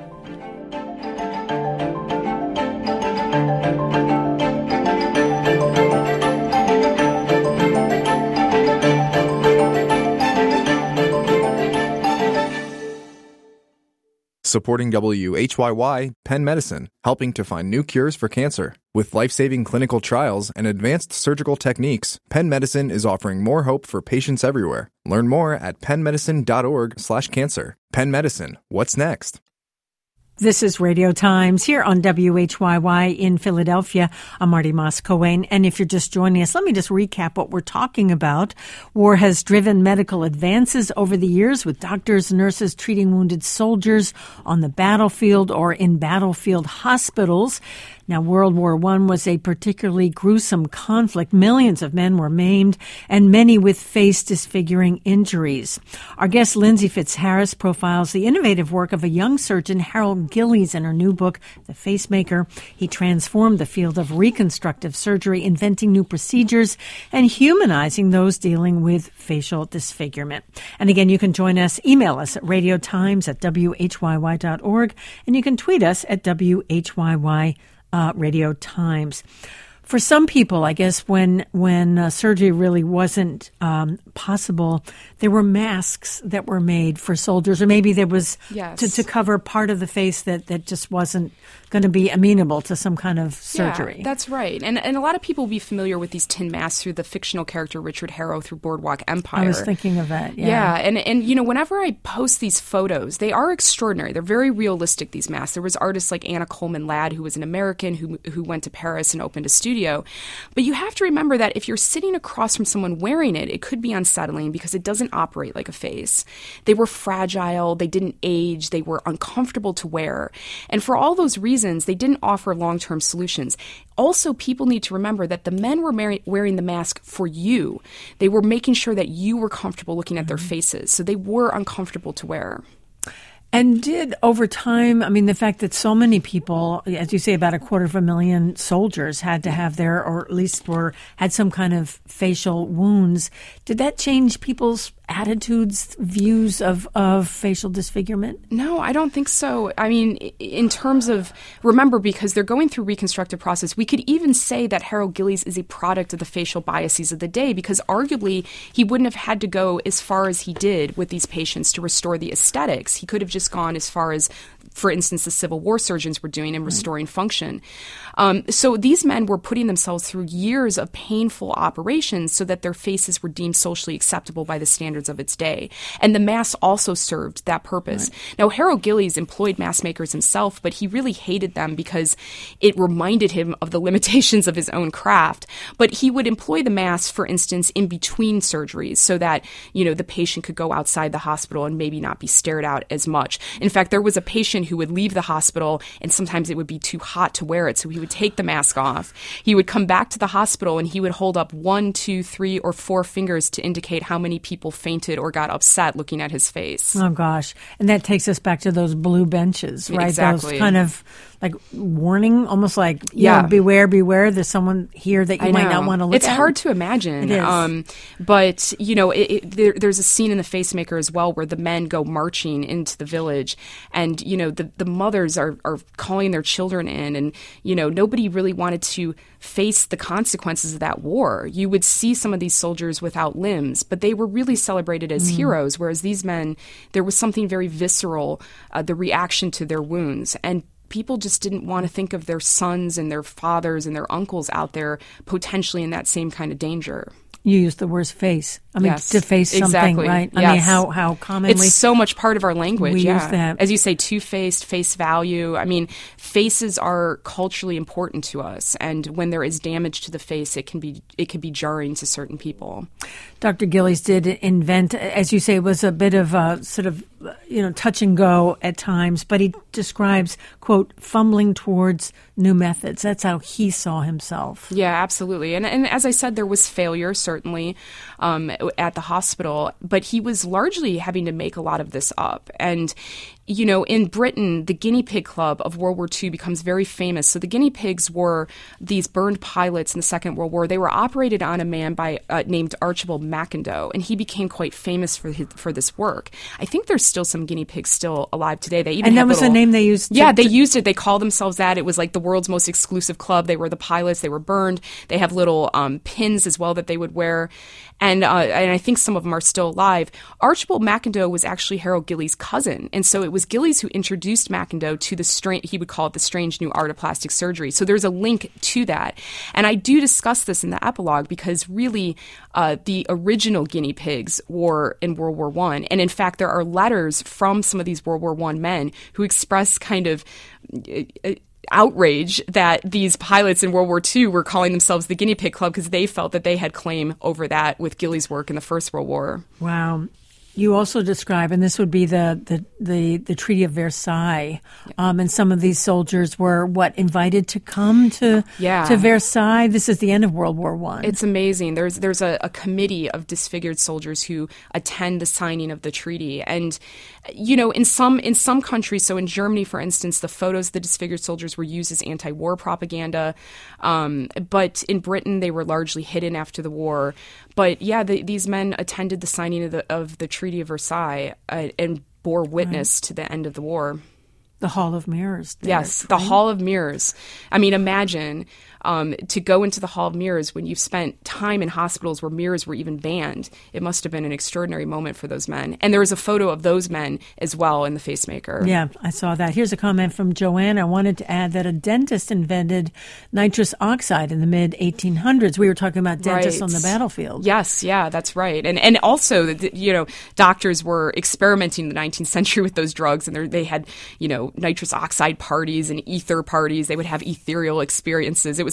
Supporting W H Y Y, Penn Medicine, helping to find new cures for cancer. With life-saving clinical trials and advanced surgical techniques, Penn Medicine is offering more hope for patients everywhere. Learn more at penn medicine dot org slash cancer. Penn Medicine, what's next? This is Radio Times here on W H Y Y in Philadelphia. I'm Marty Moss-Coane, and if you're just joining us, let me just recap what we're talking about. War has driven medical advances over the years, with doctors and nurses treating wounded soldiers on the battlefield or in battlefield hospitals. Now, World War One was a particularly gruesome conflict. Millions of men were maimed, and many with face disfiguring injuries. Our guest, Lindsay Fitzharris, profiles the innovative work of a young surgeon, Harold Gillies, in her new book, The Facemaker. He transformed the field of reconstructive surgery, inventing new procedures and humanizing those dealing with facial disfigurement. And again, you can join us. Email us at radiotimes at w h y y dot org, and you can tweet us at W H Y Y Uh, Radio Times. For some people, I guess, when when uh, surgery really wasn't um, possible, there were masks that were made for soldiers, or maybe there was yes. to, to cover part of the face that, that just wasn't going to be amenable to some kind of surgery. Yeah, that's right. And and a lot of people will be familiar with these tin masks through the fictional character Richard Harrow through Boardwalk Empire. I was thinking of that, yeah. Yeah, and, and you know, whenever I post these photos, they are extraordinary. They're very realistic, these masks. There was artists like Anna Coleman Ladd, who was an American who who went to Paris and opened a studio studio. But you have to remember that if you're sitting across from someone wearing it, it could be unsettling because it doesn't operate like a face. They were fragile, they didn't age, they were uncomfortable to wear. And for all those reasons, they didn't offer long-term solutions. Also, people need to remember that the men were mar- wearing the mask for you. They were making sure that you were comfortable looking at their faces, so they were uncomfortable to wear. And did over time, I mean, the fact that so many people, as you say, about a quarter of a million soldiers had to have their, or at least were, had some kind of facial wounds, did that change people's attitudes, views of, of facial disfigurement? No, I don't think so. I mean, in terms of, remember, because they're going through reconstructive process, we could even say that Harold Gillies is a product of the facial biases of the day, because arguably he wouldn't have had to go as far as he did with these patients to restore the aesthetics. He could have just gone as far as, for instance, the Civil War surgeons were doing in restoring function. Um, so these men were putting themselves through years of painful operations so that their faces were deemed socially acceptable by the standards of its day. And the masks also served that purpose. Right. Now, Harold Gillies employed mask makers himself, but he really hated them because it reminded him of the limitations of his own craft. But he would employ the masks, for instance, in between surgeries so that, you know, the patient could go outside the hospital and maybe not be stared at as much. In fact, there was a patient who would leave the hospital and sometimes it would be too hot to wear it, so he would take the mask off. He would come back to the hospital and he would hold up one, two, three, or four fingers to indicate how many people fainted or got upset looking at his face. Oh, gosh. And that takes us back to those blue benches, right? Exactly. Those kind of like warning, almost like, you yeah. know, beware, beware, there's someone here that you I might know. not want to look it's at. It's hard to imagine. It is. Um, but, you know, it, it, there, there's a scene in The Facemaker as well where the men go marching into the village and, you know, the, the mothers are, are calling their children in and, you know, nobody really wanted to face the consequences of that war. You would see some of these soldiers without limbs, but they were really celebrated as mm. heroes, whereas these men, there was something very visceral, uh, the reaction to their wounds. And people just didn't want to think of their sons and their fathers and their uncles out there potentially in that same kind of danger. You used the word face. I mean, yes, to face something, exactly. right? I yes. mean, how, how commonly... It's so much part of our language, we yeah. use that. As you say, two-faced, face value. I mean, faces are culturally important to us, and when there is damage to the face, it can be it can be jarring to certain people. Doctor Gillies did invent, as you say, it was a bit of a sort of, you know, touch and go at times, but he describes, quote, fumbling towards new methods. That's how he saw himself. Yeah, absolutely. And, and as I said, there was failure, certainly, um, at the hospital, but he was largely having to make a lot of this up. And you know, in Britain, the Guinea Pig Club of World War Two becomes very famous. So the guinea pigs were these burned pilots in the Second World War. They were operated on a man by uh, named Archibald McIndoe, and he became quite famous for his, for this work. I think there's still some guinea pigs still alive today. They even and that have was little, the name they used. To, yeah, they to, used it. They called themselves that. It was like the world's most exclusive club. They were the pilots. They were burned. They have little um, pins as well that they would wear. And, uh, and I think some of them are still alive. Archibald McIndoe was actually Harold Gillies' cousin. And so it was Gillies who introduced McIndoe to the strange, he would call it the strange new art of plastic surgery. So there's a link to that. And I do discuss this in the epilogue because really uh, the original guinea pigs were in World War One. And in fact, there are letters from some of these World War One men who express kind of Uh, outrage that these pilots in World War Two were calling themselves the Guinea Pig Club because they felt that they had claim over that with Gillies' work in the First World War. Wow. You also describe, and this would be the the, the, the Treaty of Versailles, um, and some of these soldiers were, what, invited to come to yeah. to Versailles? This is the end of World War One. It's amazing. There's there's a, a committee of disfigured soldiers who attend the signing of the treaty. And, you know, in some in some countries, so in Germany, for instance, the photos of the disfigured soldiers were used as anti-war propaganda. Um, but in Britain, they were largely hidden after the war. But yeah, the, these men attended the signing of the of the Treaty of Versailles uh, and bore witness right. to the end of the war. The Hall of Mirrors. There, yes, right? the Hall of Mirrors. I mean, imagine um, to go into the Hall of Mirrors when you've spent time in hospitals where mirrors were even banned. It must have been an extraordinary moment for those men. And there was a photo of those men as well in The Facemaker. Yeah, I saw that. Here's a comment from Joanne. I wanted to add that a dentist invented nitrous oxide in the mid eighteen hundreds. We were talking about dentists right. on the battlefield. Yes, yeah, that's right. And and also, you know, doctors were experimenting in the nineteenth century with those drugs, and they had, you know, nitrous oxide parties and ether parties. They would have ethereal experiences. It was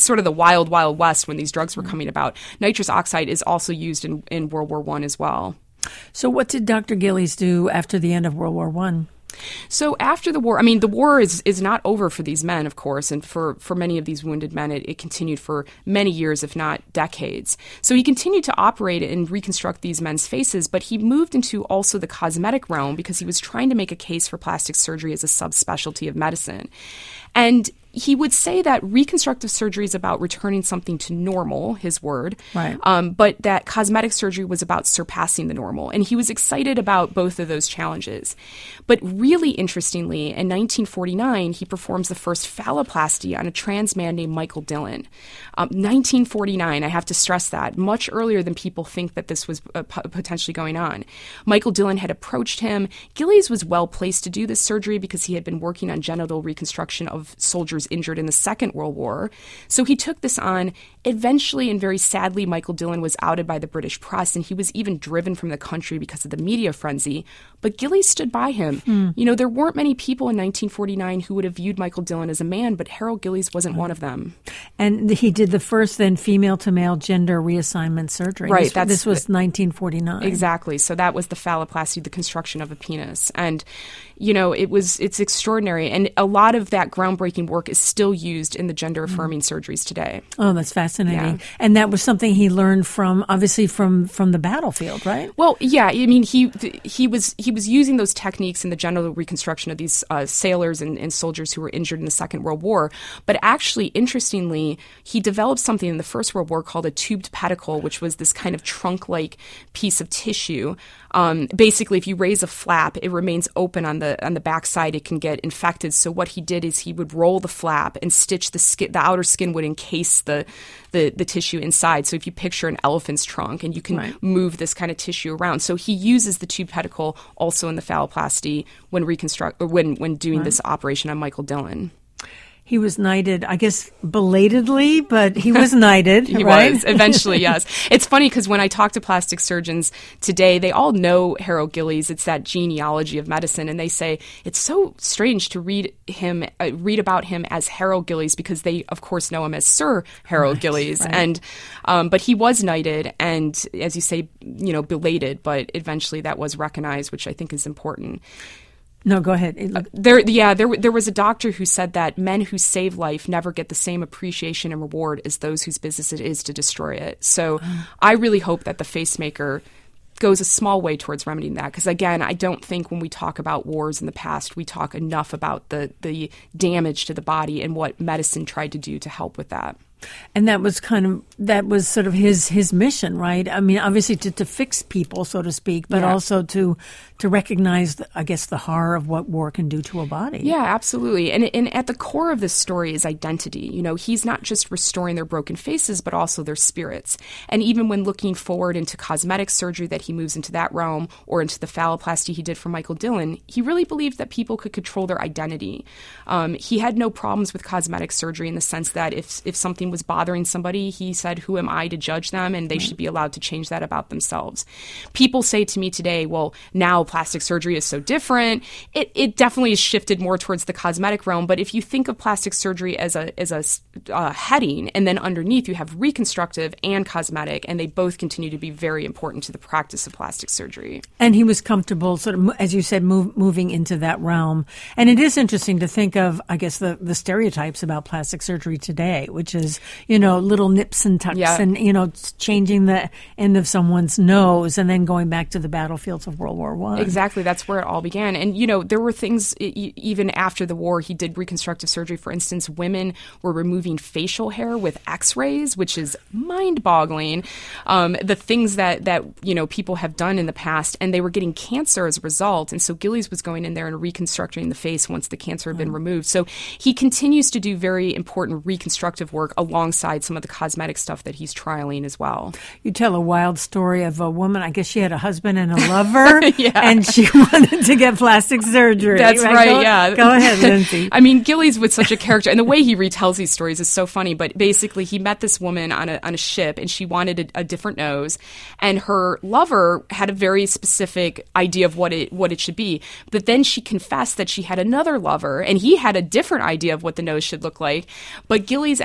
it's sort of the wild, wild west when these drugs were coming about. Nitrous oxide is also used in, in World War One as well. So what did Doctor Gillies do after the end of World War One? So after the war, I mean, the war is, is not over for these men, of course, and for, for many of these wounded men, it, it continued for many years, if not decades. So he continued to operate and reconstruct these men's faces, but he moved into also the cosmetic realm because he was trying to make a case for plastic surgery as a subspecialty of medicine. And he would say that reconstructive surgery is about returning something to normal, his word, right. um, but that cosmetic surgery was about surpassing the normal. And he was excited about both of those challenges. But really interestingly, in nineteen forty-nine, he performs the first phalloplasty on a trans man named Michael Dillon. Um, nineteen forty-nine, I have to stress that, much earlier than people think that this was uh, p- potentially going on. Michael Dillon had approached him. Gillies was well placed to do this surgery because he had been working on genital reconstruction of soldiers injured in the Second World War. So he took this on. Eventually, and very sadly, Michael Dillon was outed by the British press, and he was even driven from the country because of the media frenzy. But Gillies stood by him. Hmm. You know, there weren't many people in nineteen forty-nine who would have viewed Michael Dillon as a man, but Harold Gillies wasn't one of them. And he did the first then female-to-male gender reassignment surgery. Right. This, that's this was the, nineteen forty-nine. Exactly. So that was the phalloplasty, the construction of a penis. And, you know, it was it's extraordinary. And a lot of that groundbreaking work is still used in the gender-affirming mm. surgeries today. Oh, that's fascinating. Yeah. And that was something he learned from, obviously, from, from the battlefield, right? Well, yeah. I mean, he he was he was using those techniques in the genital reconstruction of these uh, sailors and, and soldiers who were injured in the Second World War. But actually, interestingly, he developed something in the First World War called a tubed pedicle, which was this kind of trunk-like piece of tissue. Um, basically, if you raise a flap, it remains open on the on the backside. It can get infected. So what he did is he would roll the flap and stitch the skin. The outer skin would encase the, the the tissue inside. So if you picture an elephant's trunk, and you can right. move this kind of tissue around. So he uses the tube pedicle also in the phalloplasty when reconstruct or when when doing right. this operation on Michael Dillon. He was knighted, I guess, belatedly, but he was knighted, he right? was, eventually, yes. It's funny because when I talk to plastic surgeons today, they all know Harold Gillies. It's that genealogy of medicine, and they say it's so strange to read him, uh, read about him as Harold Gillies because they, of course, know him as Sir Harold right, Gillies. Right. And um, but he was knighted, and as you say, you know, belated, but eventually that was recognized, which I think is important. No, go ahead. Uh, there, yeah, there, there was a doctor who said that men who save life never get the same appreciation and reward as those whose business it is to destroy it. So oh. I really hope that the Facemaker goes a small way towards remedying that. Because again, I don't think when we talk about wars in the past, we talk enough about the, the damage to the body and what medicine tried to do to help with that. And that was kind of, that was sort of his, his mission, right? I mean, obviously to, to fix people, so to speak, but yeah. also to to recognize, the, I guess, the horror of what war can do to a body. Yeah, absolutely. And, and at the core of this story is identity. You know, he's not just restoring their broken faces, but also their spirits. And even when looking forward into cosmetic surgery, that he moves into that realm, or into the phalloplasty he did for Michael Dillon, he really believed that people could control their identity. Um, he had no problems with cosmetic surgery in the sense that if if something was bothering somebody, he said, who am I to judge them? And they right. should be allowed to change that about themselves. People say to me today, well, now plastic surgery is so different. It it definitely has shifted more towards the cosmetic realm. But if you think of plastic surgery as a as a uh, heading, and then underneath you have reconstructive and cosmetic, and they both continue to be very important to the practice of plastic surgery. And he was comfortable, sort of, as you said, move, moving into that realm. And it is interesting to think of, I guess, the, the stereotypes about plastic surgery today, which is, you know, little nips and tucks yeah. and, you know, changing the end of someone's nose and then going back to the battlefields of World War One. Exactly. That's where it all began. And, you know, there were things, e- even after the war, he did reconstructive surgery. For instance, women were removing facial hair with x-rays, which is mind-boggling. Um, the things that, that, you know, people have done in the past, and they were getting cancer as a result. And so Gillies was going in there and reconstructing the face once the cancer had been mm. removed. So he continues to do very important reconstructive work alongside some of the cosmetic stuff that he's trialing as well. You tell a wild story of a woman, I guess she had a husband and a lover, yeah. and she wanted to get plastic surgery. That's right, right go, yeah. Go ahead, Lindsay. I mean, Gillies was such a character, and the way he retells these stories is so funny, but basically he met this woman on a, on a ship, and she wanted a, a different nose, and her lover had a very specific idea of what it what it should be, but then she confessed that she had another lover, and he had a different idea of what the nose should look like, but Gillies ended up going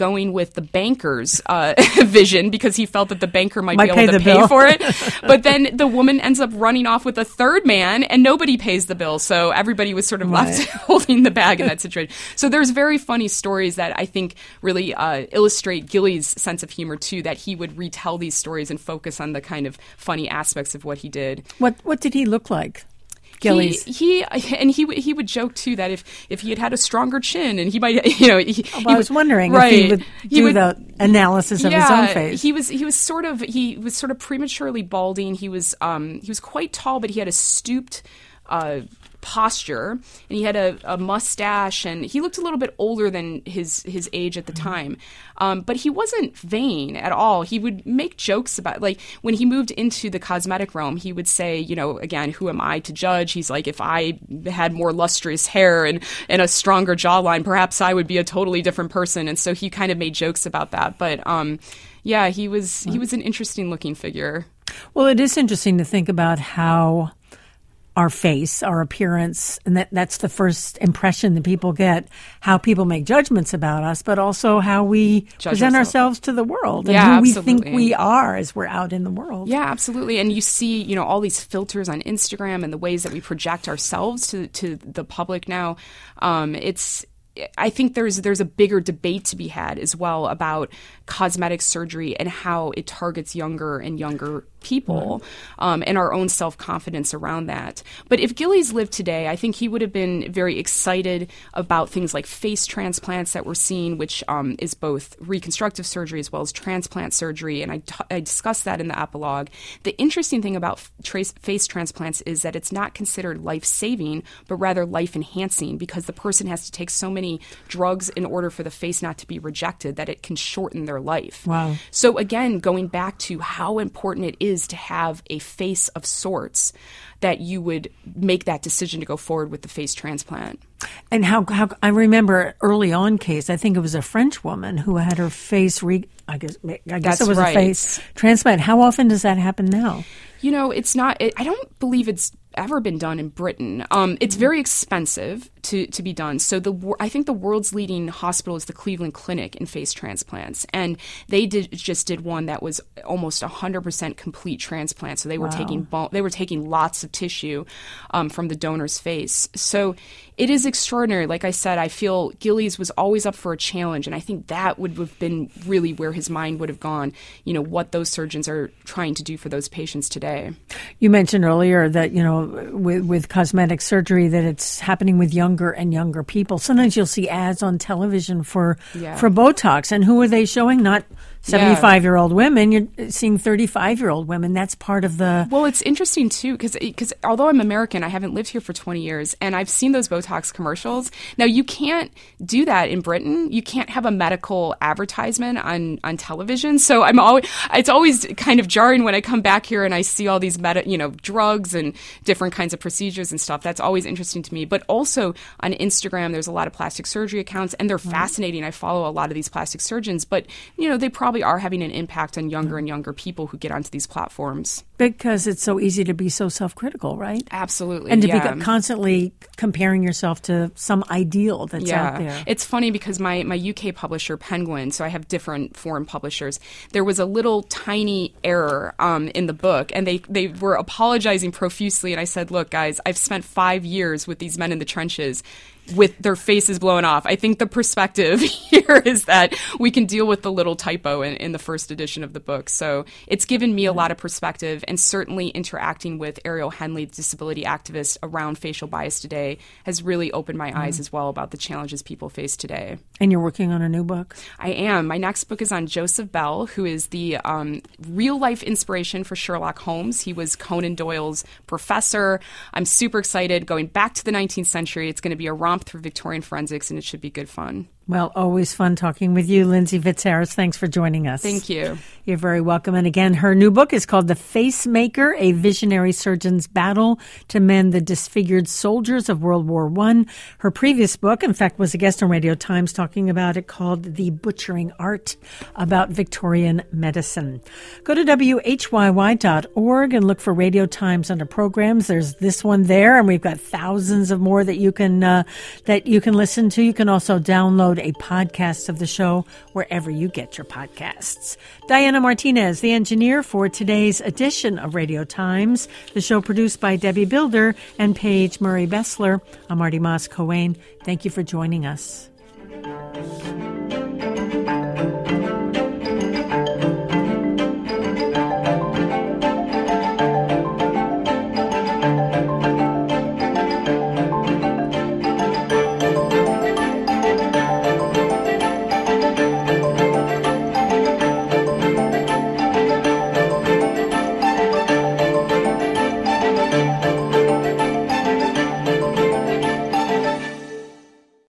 going with the banker's uh, vision because he felt that the banker might, might be able pay to pay bill. for it. But then the woman ends up running off with a third man, and nobody pays the bill. So everybody was sort of Right. left holding the bag in that situation. So there's very funny stories that I think really uh, illustrate Gillies' sense of humor too. That he would retell these stories and focus on the kind of funny aspects of what he did. What What did he look like? Gillies. He, he and he he would joke too that if, if he had had a stronger chin and he might you know he, Well, he I was wondering right, if he would do he would, the analysis of yeah, his own face. he was he was sort of he was sort of prematurely balding. He was um he was quite tall, but he had a stooped uh posture, and he had a, a mustache, and he looked a little bit older than his his age at the time. Um, but he wasn't vain at all. He would make jokes about, like, when he moved into the cosmetic realm, he would say, you know, again, who am I to judge? He's like, if I had more lustrous hair and, and a stronger jawline, perhaps I would be a totally different person. And so he kind of made jokes about that. But um, yeah, he was he was an interesting looking figure. Well, it is interesting to think about how our face, our appearance, and that, that's the first impression that people get, how people make judgments about us, but also how we Judge present ourselves. ourselves to the world and Yeah, who we absolutely. think we are as we're out in the world. Yeah, absolutely. And you see, you know, all these filters on Instagram and the ways that we project ourselves to to the public now. Um, it's I think there's there's a bigger debate to be had as well about cosmetic surgery and how it targets younger and younger people, mm-hmm. um, and our own self-confidence around that. But if Gillies lived today, I think he would have been very excited about things like face transplants that we're seeing, which um, is both reconstructive surgery as well as transplant surgery. And I, t- I discussed that in the epilogue. The interesting thing about f- trace- face transplants is that it's not considered life-saving, but rather life-enhancing, because the person has to take so many drugs in order for the face not to be rejected that it can shorten their life. Wow. So again, going back to how important it is to have a face of sorts, that you would make that decision to go forward with the face transplant. And how, how I remember early on case, I think it was a French woman who had her face, re, I guess, I guess That's it was right. a face transplant. How often does that happen now? You know, it's not, it, I don't believe it's ever been done in Britain. Um, it's very expensive to, to be done. So the I think the world's leading hospital is the Cleveland Clinic in face transplants. And they did just did one that was almost one hundred percent complete transplant. So they were Wow. taking bone, they were taking lots of tissue um, from the donor's face. So it is extraordinary. Like I said, I feel Gillies was always up for a challenge. And I think that would have been really where his mind would have gone, you know, what those surgeons are trying to do for those patients today. You mentioned earlier that, you know, with, with cosmetic surgery, that it's happening with younger and younger people. Sometimes you'll see ads on television for Yeah. for Botox. And who are they showing? Not seventy-five-year-old women. You're seeing thirty-five-year-old women. That's part of the... Well, it's interesting, too, because because although I'm American, I haven't lived here for twenty years, and I've seen those Botox commercials. Now, you can't do that in Britain. You can't have a medical advertisement on, on television. So I'm always, it's always kind of jarring when I come back here and I see all these meta, you know, drugs and different kinds of procedures and stuff. That's always interesting to me. But also on Instagram, there's a lot of plastic surgery accounts, and they're mm-hmm. fascinating. I follow a lot of these plastic surgeons, but, you know, they probably are having an impact on younger and younger people who get onto these platforms. Because it's so easy to be so self-critical, right? Absolutely. And to yeah. be constantly comparing yourself to some ideal that's yeah. out there. It's funny because my, my U K publisher, Penguin, so I have different foreign publishers, there was a little tiny error um, in the book, and they, they were apologizing profusely, and I said, look, guys, I've spent five years with these men in the trenches with their faces blown off. I think the perspective here is that we can deal with the little typo in, in the first edition of the book. So it's given me a lot of perspective, and certainly interacting with Ariel Henley, the disability activist around facial bias today, has really opened my mm. eyes as well about the challenges people face today. And you're working on a new book? I am. My next book is on Joseph Bell, who is the um, real-life inspiration for Sherlock Holmes. He was Conan Doyle's professor. I'm super excited. Going back to the nineteenth century, it's going to be a romp through Victorian forensics, and it should be good fun. Well, always fun talking with you, Lindsay Fitzharris. Thanks for joining us. Thank you. You're very welcome. And again, her new book is called The Facemaker, A Visionary Surgeon's Battle to Mend the Disfigured Soldiers of World War One. Her previous book, in fact, was a guest on Radio Times talking about it, called The Butchering Art, about Victorian medicine. Go to W H Y Y dot org and look for Radio Times under programs. There's this one there, and we've got thousands of more that you can uh, that you can listen to. You can also download download a podcast of the show wherever you get your podcasts. Diana Martinez, the engineer for today's edition of Radio Times. The show produced by Debbie Builder and Paige Murray Bessler. I'm Marty Moss Coane. Thank you for joining us.